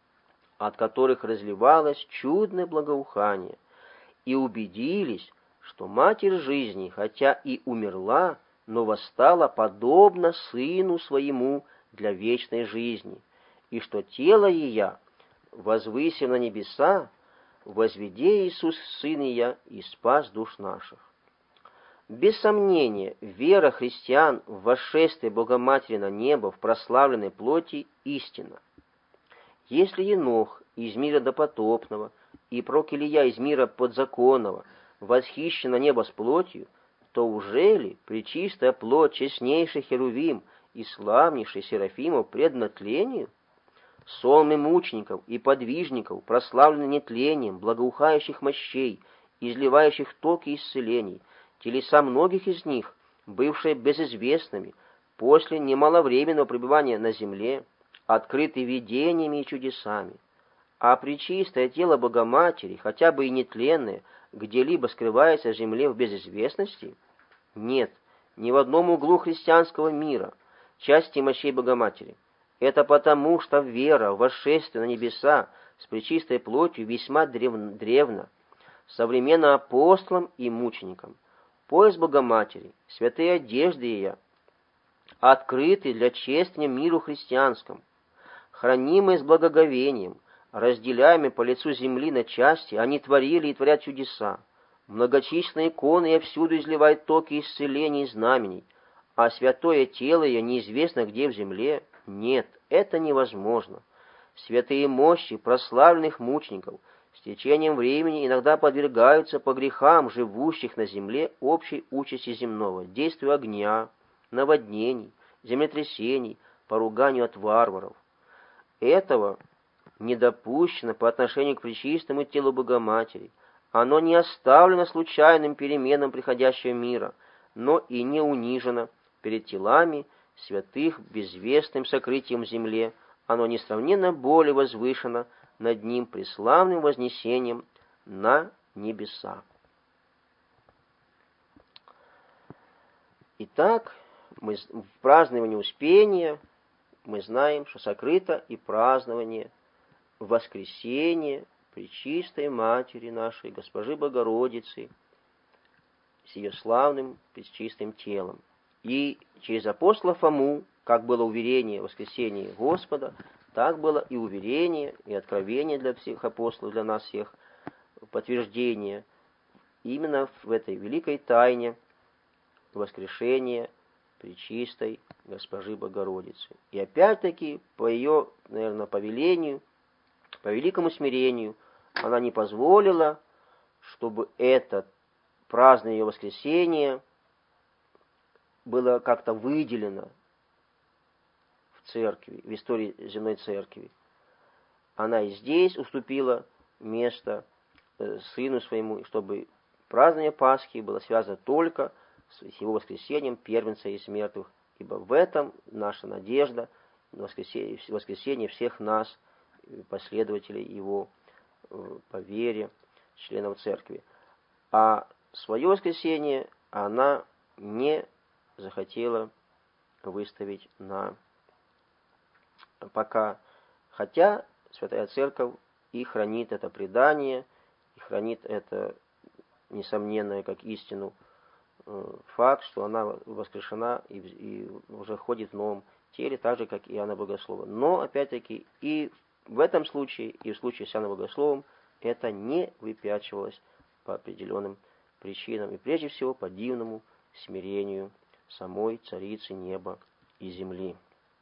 от которых разливалось чудное благоухание, и убедились, что Матерь жизни, хотя и умерла, но восстала подобно Сыну Своему для вечной жизни, и что тело Ея, возвысив на небеса, возведе Иисус Сын Ея и спас душ наших. Без сомнения, вера христиан в восшествие Богоматери на небо в прославленной плоти истина. Если Енох из мира допотопного и пророк Илия из мира подзаконного восхищен на небо с плотью, то уже ли пречистая плоть честнейший Херувим и славнейший Серафимов предана тлению? Сонмы мучеников и подвижников прославлены нетлением благоухающих мощей, изливающих токи исцелений, телеса многих из них, бывшие безызвестными, после немаловременного пребывания на земле, открыты видениями и чудесами. А пречистое тело Богоматери, хотя бы и нетленное, где-либо скрывается в земле в безызвестности? Нет, ни в одном углу христианского мира части мощей Богоматери. Это потому, что вера в восшествие на небеса с пречистой плотью весьма древна, современно апостолам и мученикам. Пояс Богоматери, святые одежды ее, открыты для чествования миру христианскому, хранимые с благоговением, разделяемые по лицу земли на части, они творили и творят чудеса. Многочисленные иконы ее всюду изливают токи исцелений и знамений, а святое тело ее неизвестно где в земле. Нет, это невозможно. Святые мощи прославленных мучеников с течением времени иногда подвергаются по грехам живущих на земле общей участи земного, действию огня, наводнений, землетрясений, поруганию от варваров. Этого не допущено по отношению к пречистому телу Богоматери. Оно не оставлено случайным переменам приходящего мира, но и не унижено перед телами святых безвестным сокрытием в земле. Оно несравненно более возвышено над ним преславным вознесением на небеса. Итак, в праздновании Успения мы знаем, что сокрыто и празднование воскресения Пречистой Матери нашей, Госпожи Богородицы, с ее славным пречистым телом. И через апостола Фому, как было уверение в воскресении Господа, так было и уверение, и откровение для всех апостолов, для нас всех, подтверждение именно в этой великой тайне воскрешения Пречистой Госпожи Богородицы. И опять-таки, по ее, наверное, повелению, по великому смирению, она не позволила, чтобы это празднование ее воскресения было как-то выделено в церкви, в истории земной церкви. Она и здесь уступила место сыну своему, чтобы празднование Пасхи было связано только с его воскресением первенца из мертвых, ибо в этом наша надежда, воскресение всех нас, последователей его по вере, членов церкви. А свое воскресение она не захотела выставить на пока, хотя Святая Церковь и хранит это предание, и хранит это несомненное как истину факт, что она воскрешена и уже ходит в новом теле, так же, как и Иоанна Богослова. Но, опять-таки, и в этом случае, и в случае с Иоанном Богословом, это не выпячивалось по определенным причинам, и прежде всего по дивному смирению самой Царицы неба и земли.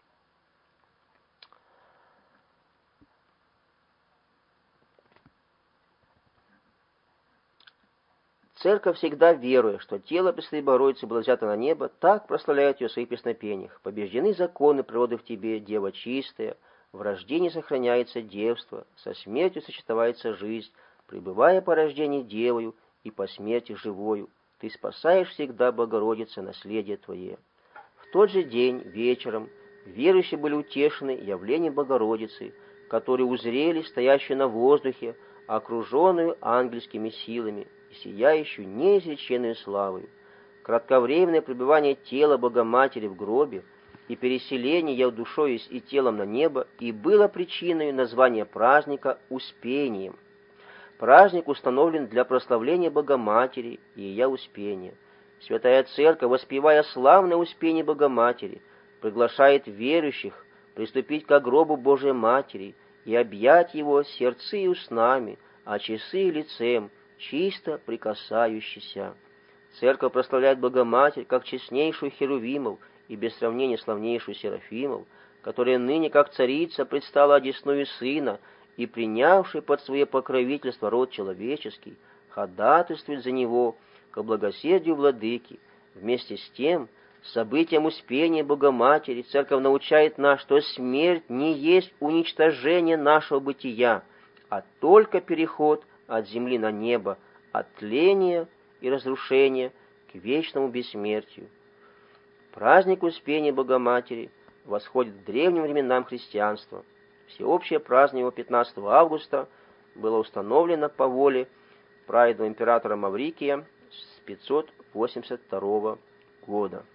Церковь, всегда веруя, что тело Пресвятой Богородицы было взято на небо, так прославляет ее в своих песнопениях. Побеждены законы природы в тебе, Дева чистая, в рождении сохраняется девство, со смертью сочетается жизнь, пребывая по рождении девою и по смерти живою. Ты спасаешь всегда, Богородица, наследие твое. В тот же день, вечером, Верующие были утешены явлением Богородицы, которые узрели стоящую на воздухе, окруженную ангельскими силами и сияющую неизреченную славою. Кратковременное пребывание тела Богоматери в гробе и переселение ее душою и телом на небо и было причиной названия праздника Успением. Праздник установлен для прославления Богоматери и ее Успения. Святая Церковь, воспевая славное Успение Богоматери, приглашает верующих приступить к гробу Божией Матери и объять его сердцы и устнами, а часы и лицем, чисто прикасающийся. Церковь прославляет Богоматерь как честнейшую Херувимов и без сравнения славнейшую Серафимов, которая ныне как царица предстала одесную Сына и, принявший под свое покровительство род человеческий, ходатайствует за него ко благосердию Владыки. Вместе с тем, событием Успения Богоматери Церковь научает нас, что смерть не есть уничтожение нашего бытия, а только переход от земли на небо, от тления и разрушения к вечному бессмертию. Праздник Успения Богоматери восходит к древним временам христианства. Всеобщее празднование 15 августа было установлено по воле праведного императора Маврикия с 582 года.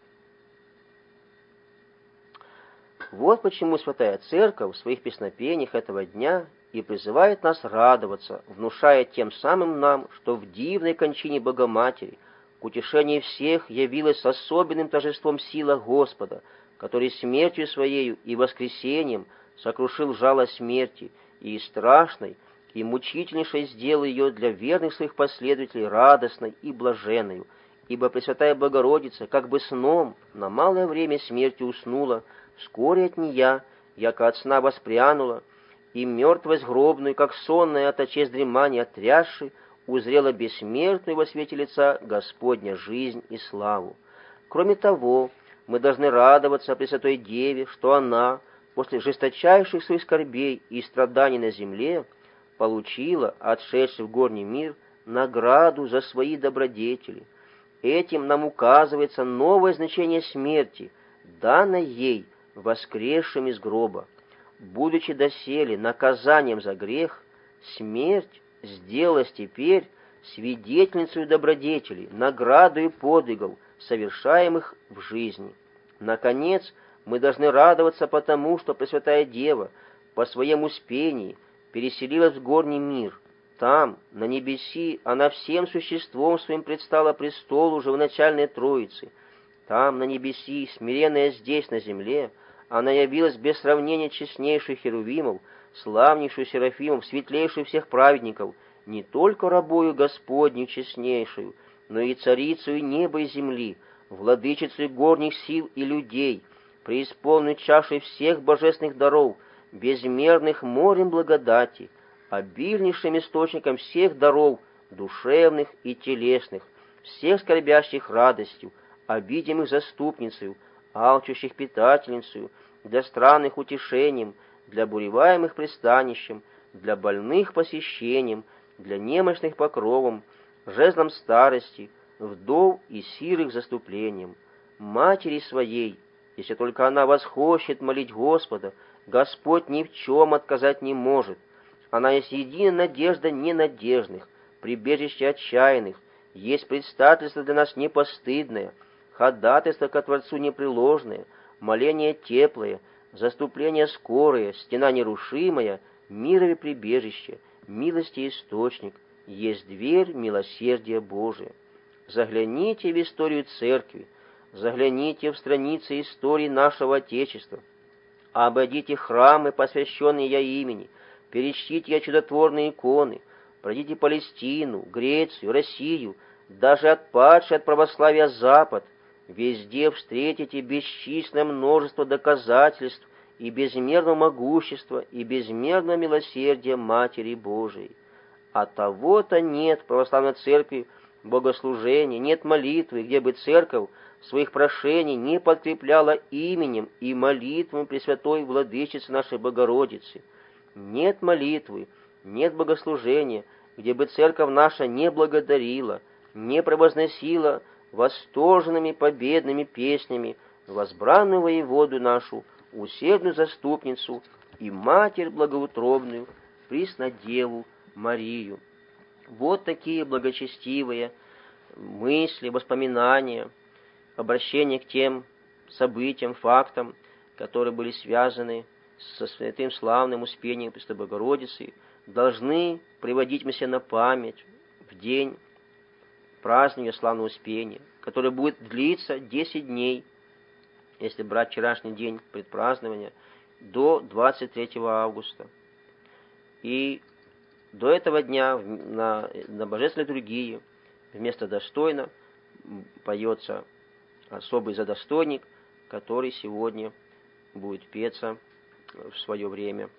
Вот почему Святая Церковь в своих песнопениях этого дня и призывает нас радоваться, внушая тем самым нам, что в дивной кончине Богоматери к утешению всех явилась с особенным торжеством сила Господа, который смертью Своею и воскресением сокрушил жало смерти, и страшной, и мучительнейшей сделал ее для верных своих последователей радостной и блаженною, ибо Пресвятая Богородица, как бы сном, на малое время смерти уснула, вскоре от нея, яко от сна воспрянула, и мертвость гробную, как сонная от очей дремания отрясши, узрела бессмертную во свете лица Господня жизнь и славу. Кроме того, мы должны радоваться Пресвятой Деве, что она, после жесточайших своих скорбей и страданий на земле, получила, отшедший в горний мир, награду за свои добродетели. Этим нам указывается новое значение смерти, данное ей, воскресшим из гроба. Будучи доселе наказанием за грех, смерть сделалась теперь свидетельницей добродетелей, наградой и подвигов, совершаемых в жизни. Наконец, мы должны радоваться потому, что Пресвятая Дева по своему успении переселилась в горний мир. Там, на небеси, она всем существом своим предстала престолу живоначальной Троицы. Там, на небеси, смиренная здесь, на земле, она явилась без сравнения честнейших Херувимов, славнейшую Серафимов, светлейшую всех праведников, не только рабою Господню честнейшую, но и царицею неба и земли, владычицей горних сил и людей, преисполненной чашей всех божественных даров, безмерных морем благодати, обильнейшим источником всех даров, душевных и телесных, всех скорбящих радостью, обидимых заступницею, алчущих питательницею, для странных утешением, для буреваемых пристанищем, для больных посещением, для немощных покровом, жезлом старости, вдов и сирых заступлением, матери своей, если только она восхочет молить Господа, Господь ни в чем отказать не может. Она есть единая надежда ненадежных, прибежище отчаянных, есть предстательство для нас непостыдное, ходатайство ко Творцу непреложное, моление теплое, заступление скорое, стена нерушимая, мирове прибежище, милости источник, есть дверь милосердия Божия. Загляните в историю Церкви, загляните в страницы истории нашего Отечества, обойдите храмы, посвященные я имени, перечтите я чудотворные иконы, пройдите Палестину, Грецию, Россию, даже отпадший от православия Запад, везде встретите бесчисленное множество доказательств и безмерного могущества, и безмерного милосердия Матери Божией. А того-то нет в православной церкви богослужения, нет молитвы, где бы церковь своих прошений не подкрепляла именем и молитвами Пресвятой Владычицы нашей Богородицы. Нет молитвы, нет богослужения, где бы церковь наша не благодарила, не превозносила восторженными победными песнями возбранную воеводу нашу, усердную заступницу и Матерь благоутробную, Преснодеву Марию. Вот такие благочестивые мысли, воспоминания, обращение к тем событиям, фактам, которые были связаны со святым славным Успением Пресвятой Богородицы, должны приводить мы себе на память в день празднования славного Успения, который будет длиться 10 дней, если брать вчерашний день предпразднования, до 23 августа. И до этого дня на божественной литургии вместо «достойно» поется особый задостойник, который сегодня будет петься в свое время.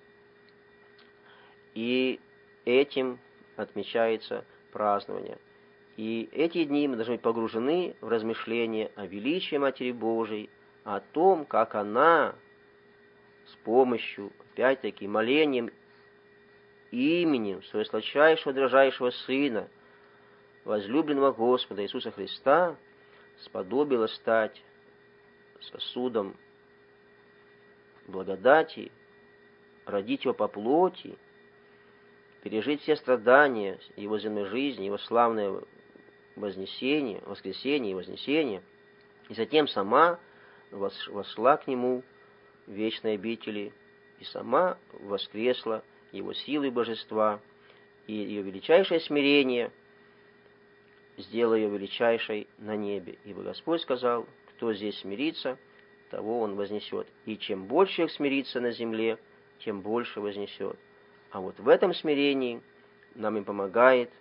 И этим отмечается празднование. И эти дни мы должны быть погружены в размышления о величии Матери Божией, о том, как она с помощью, опять-таки, молением именем своего сладчайшего, дрожайшего Сына, возлюбленного Господа Иисуса Христа, сподобила стать сосудом благодати, родить его по плоти, пережить все страдания его земной жизни, его славное вознесение, воскресение и вознесение, и затем сама вошла к нему в вечной обители и сама воскресла его силой божества, и ее величайшее смирение сделало ее величайшей на небе. Ибо Господь сказал: кто здесь смирится, того Он вознесет. И чем больше их смирится на земле, тем больше вознесет. А вот в этом смирении нам и помогает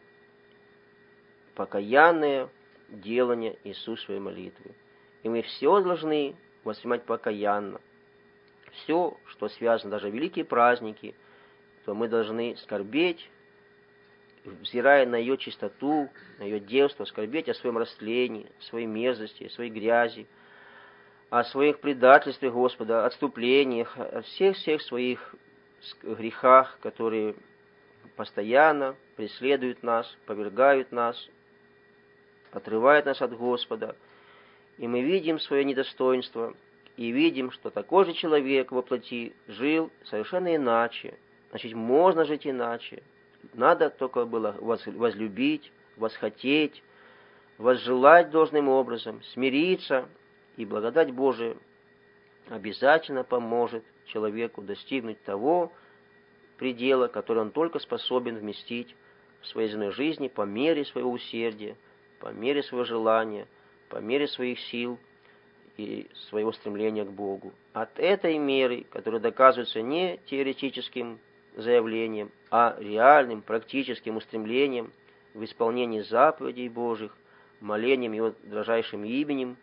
покаянное делание Иисусовой молитвы. И мы все должны воспринимать покаянно. Все, что связано, даже великие праздники, то мы должны скорбеть, взирая на ее чистоту, на ее девство, скорбеть о своем растлении, о своей мерзости, о своей грязи, о своих предательствах Господа, отступлениях, о всех своих грехах, которые постоянно преследуют нас, повергают нас, отрывают нас от Господа. И мы видим свое недостоинство, и видим, что такой же человек во плоти жил совершенно иначе. Значит, можно жить иначе. Надо только было возлюбить, восхотеть, возжелать должным образом, смириться, и благодать Божия обязательно поможет человеку достигнуть того предела, который он только способен вместить в своей земной жизни по мере своего усердия, по мере своего желания, по мере своих сил и своего стремления к Богу. От этой меры, которая доказывается не теоретическим заявлением, а реальным, практическим устремлением в исполнении заповедей Божьих, молением Его дрожайшим именем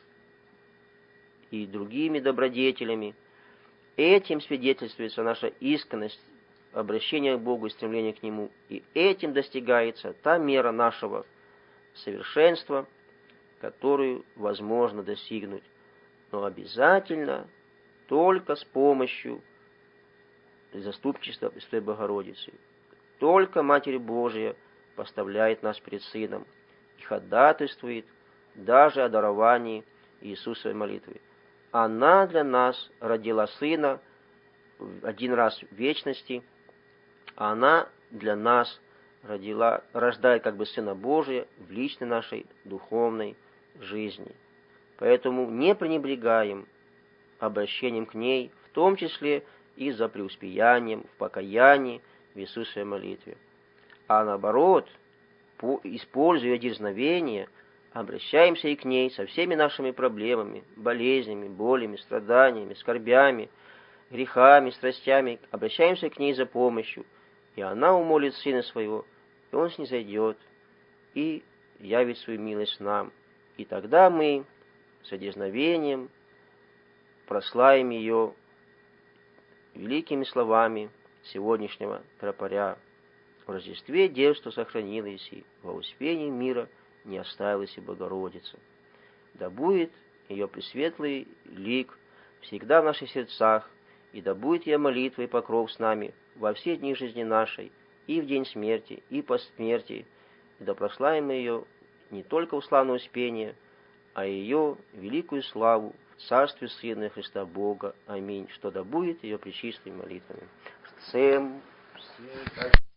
и другими добродетелями, этим свидетельствуется наша искренность обращения к Богу и стремления к Нему, и этим достигается та мера нашего совершенства, которую возможно достигнуть, но обязательно только с помощью заступничества Пресвятой Богородицы. Только Матерь Божия поставляет нас перед Сыном и ходатайствует даже о даровании Иисусовой молитвы. Она для нас родила Сына один раз в вечности, а она для нас рождает как бы Сына Божия в личной нашей духовной жизни. Поэтому не пренебрегаем обращением к ней, в том числе и за преуспеянием в покаянии в Иисусовой молитве. А наоборот, используя ее дерзновение, обращаемся и к ней со всеми нашими проблемами, болезнями, болями, страданиями, скорбями, грехами, страстями, обращаемся к ней за помощью, и она умолит Сына Своего, и Он снизойдет и явит свою милость нам. И тогда мы с дерзновением прославим ее великими словами сегодняшнего тропаря: в Рождестве девство сохранилось, и во Успении мира не оставилась и Богородица. Да будет ее пресветлый лик всегда в наших сердцах, и да будет ее молитва и покров с нами во все дни жизни нашей, и в день смерти, и по смерти, и да прославим ее не только в славное Успение, а ее великую славу в Царстве Сына и Христа Бога. Аминь. Что да будет ее пречистыми молитвами. Всем